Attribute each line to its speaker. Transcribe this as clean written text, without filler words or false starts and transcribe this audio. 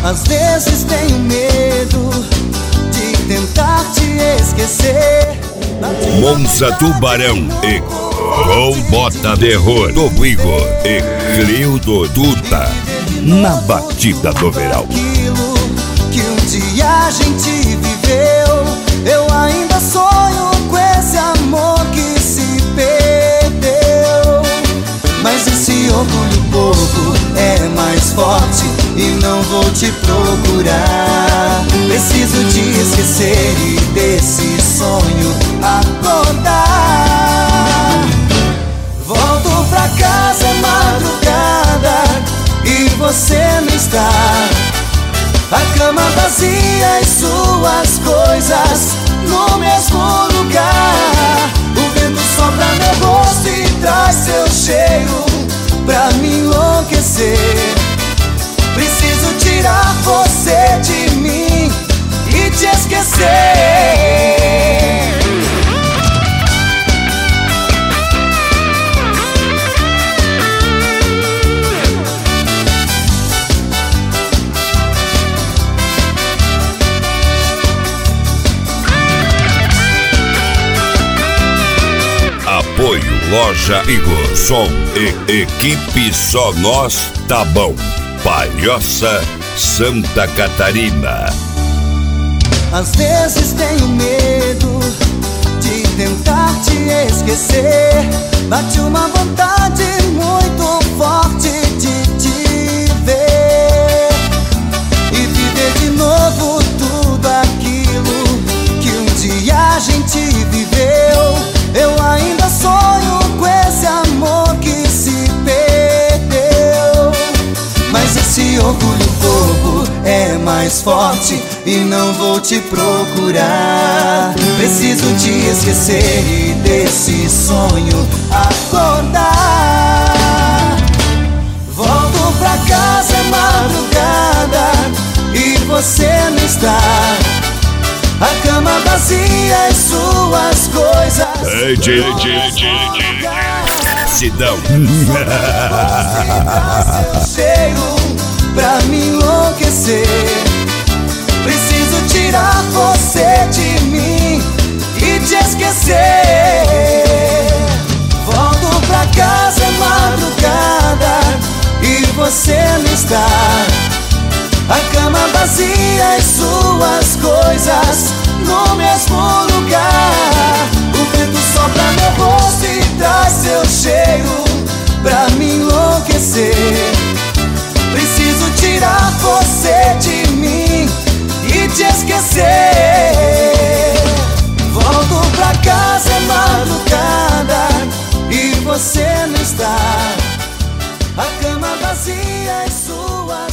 Speaker 1: Às vezes tenho medo de tentar te esquecer.
Speaker 2: Monza Tubarão e com Bota Terror do Igor e Cleudo Duta na batida do verão.
Speaker 1: Aquilo que um dia a gente viveu, eu ainda sonho com esse amor que se perdeu. Mas esse orgulho bobo é mais forte e não vou te procurar. Preciso te esquecer e desse sonho acordar. Volto pra casa, é madrugada e você não está. A cama vazia e suas coisas no mesmo lugar. O vento sopra meu rosto e traz seu cheiro pra me enlouquecer. Preciso tirar você de mim e te esquecer.
Speaker 2: Apoio Loja Igor, som e equipe Só Nós Tá Bom, Palhoça, Santa Catarina.
Speaker 1: Às vezes tenho medo de tentar te esquecer. Bate uma vontade muito forte de te ver e viver de novo tudo aquilo que um dia a gente viveu. Eu ainda sonho com esse amor que se perdeu. Mas esse orgulho bobo é mais forte e não vou te procurar. Preciso te esquecer e desse sonho acordar. Volto pra casa, é madrugada e você não está. A cama vazia e suas coisas.
Speaker 2: Sidão.
Speaker 1: Cheiro pra me enlouquecer. Preciso tirar você de mim e te esquecer. Volto pra casa, é madrugada e você não está. A cama vazia e suas coisas no mesmo lugar. O vento sopra meu rosto e traz seu cheiro pra me enlouquecer. Preciso tirar você de mim e te esquecer. Volto pra casa, é madrugada e você não está. A cama vazia e suas